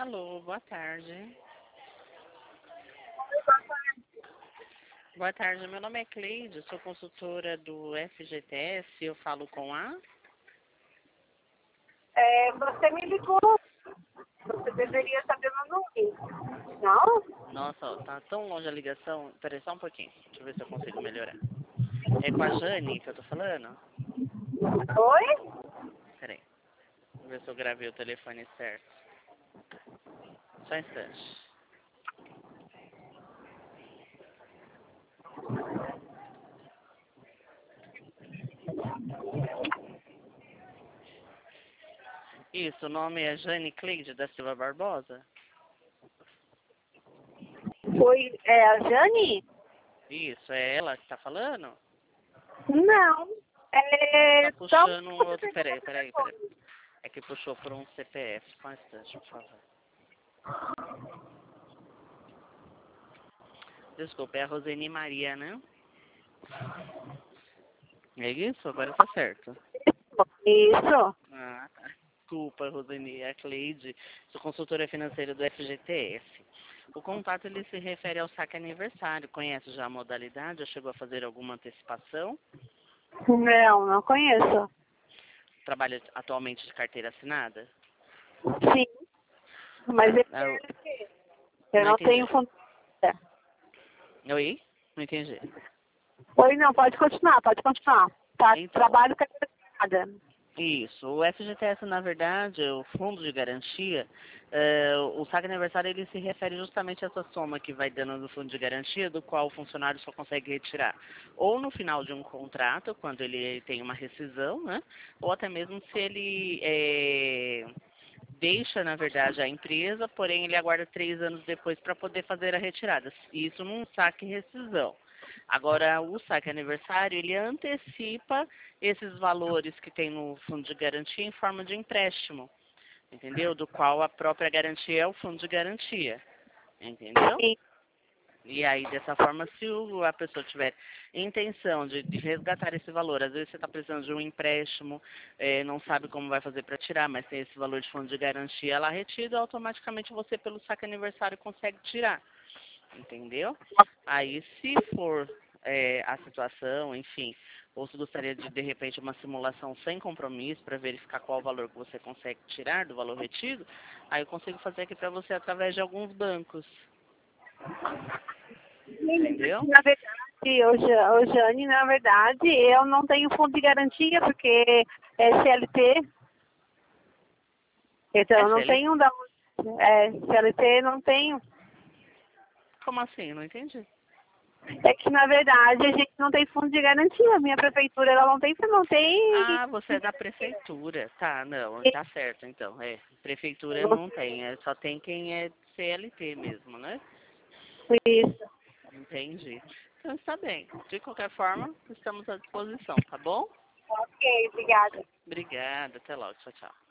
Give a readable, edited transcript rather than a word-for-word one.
Alô, boa tarde. Boa tarde, meu nome é Cleide, sou consultora do FGTS, eu falo com a... Você me ligou. Você deveria saber meu nome. Não? Nossa, ó, tá tão longe a ligação. Peraí só um pouquinho, deixa eu ver se eu consigo melhorar. É com a Jane que eu tô falando? Oi? Peraí, vou ver se eu gravei o telefone certo. Só um instante. Isso, o nome é Jane Cleide da Silva Barbosa? Foi a Jane? Isso, é ela que tá falando? Não. Tá Só puxando um outro... Peraí. É que puxou por um CPF. Só um instante, por favor. Desculpa, é a Roseni Maria, né? É isso? Agora tá certo. Isso. Ah, tá. Desculpa, Roseni, é a Cleide. Sou consultora financeira do FGTS. O contato ele se refere ao saque aniversário. Conhece já a modalidade? Já chegou a fazer alguma antecipação? Não conheço. Trabalha atualmente de carteira assinada? Sim. Mas eu Não não tenho entendi. fundo. Oi? Não entendi. Oi, não, pode continuar. Tá, Então, trabalho com nada. isso. O FGTS, na verdade, o fundo de garantia, o saque aniversário ele se refere justamente a essa soma que vai dando do fundo de garantia, do qual o funcionário só consegue retirar ou no final de um contrato, quando ele tem uma rescisão, né? Ou até mesmo se ele deixa, na verdade, a empresa, porém ele aguarda 3 anos depois para poder fazer a retirada. Isso num saque rescisão. Agora, o saque aniversário, ele antecipa esses valores que tem no fundo de garantia em forma de empréstimo, entendeu? Do qual a própria garantia é o fundo de garantia, entendeu? Sim. E aí, dessa forma, se a pessoa tiver intenção de resgatar esse valor, às vezes você está precisando de um empréstimo, não sabe como vai fazer para tirar, mas tem esse valor de fundo de garantia lá retido, automaticamente você, pelo saque aniversário, consegue tirar, entendeu? Aí, se for a situação, enfim, ou se gostaria de repente, uma simulação sem compromisso para verificar qual o valor que você consegue tirar do valor retido, aí eu consigo fazer aqui para você através de alguns bancos. Entendeu? Na verdade, Jane, na verdade, eu não tenho fundo de garantia porque é CLT. Então, eu não SL? tenho CLT, não tenho. Como assim? Não entendi. É que, na verdade, a gente não tem fundo de garantia. A minha prefeitura, ela não tem. Ah, você é da prefeitura. Tá, não, tá certo então. Prefeitura não tem, só tem quem é CLT mesmo, né? Isso. Entendi. Então está bem. De qualquer forma, estamos à disposição, tá bom? Ok, obrigada. Obrigada, até logo. Tchau, tchau.